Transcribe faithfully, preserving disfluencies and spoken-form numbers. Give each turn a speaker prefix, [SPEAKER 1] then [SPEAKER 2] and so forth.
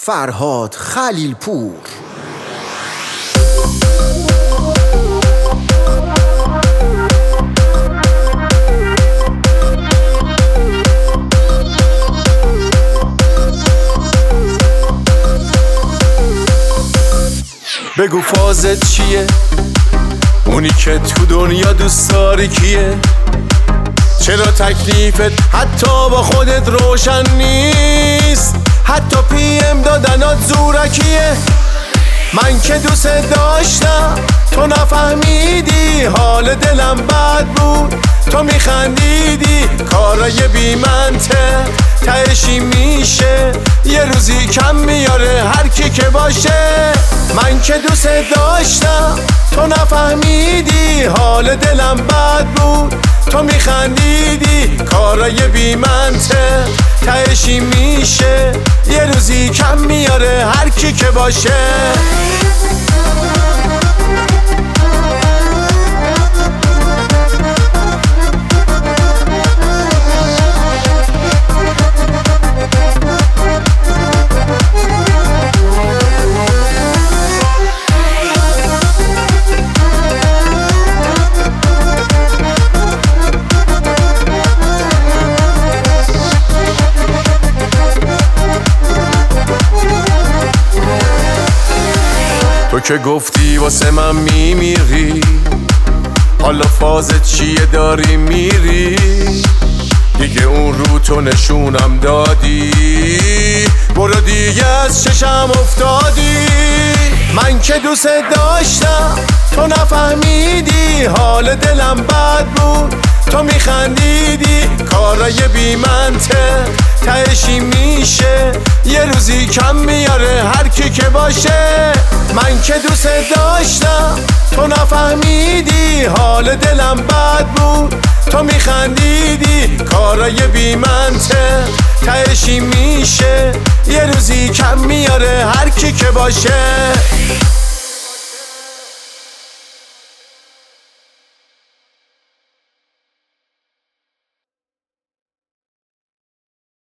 [SPEAKER 1] فرهاد خلیلپور.
[SPEAKER 2] بگو فازت چیه؟ اونی که تو دنیا دوست داری کیه؟ چرا تکلیفت حتی با خودت روشن نیست؟ حتی پی ام دادنات زورکیه. من که دوست داشتم تو نفهمیدی، حال دلم بد بود تو میخندیدی. کارای بی منطق تهشی میشه، یه روزی کم میاره هر کی که باشه. من که دوست داشتم تو نفهمیدی، حال دلم بد بود تو میخندیدی. کارای بی منطق تهشی میشه، یه روزی کم میاره هر کی که باشه. تو که گفتی واسه من میمیری، حالا فازت چیه داری میری؟ دیگه اون رو تو نشونم دادی، برو دیگه از چشم افتادی. من که دوست داشتم تو نفهمیدی، حال دلم بد بود تو میخندیدی. کارای بی منطق تهشی میشه، یه روزی کم میاره هر کی که باشه. من که دوست داشتم تو نفهمیدی، حال دلم بد بود تو میخندیدی. کارای بی منطق تهشی میشه، یه روزی کم میاره هر کی که باشه.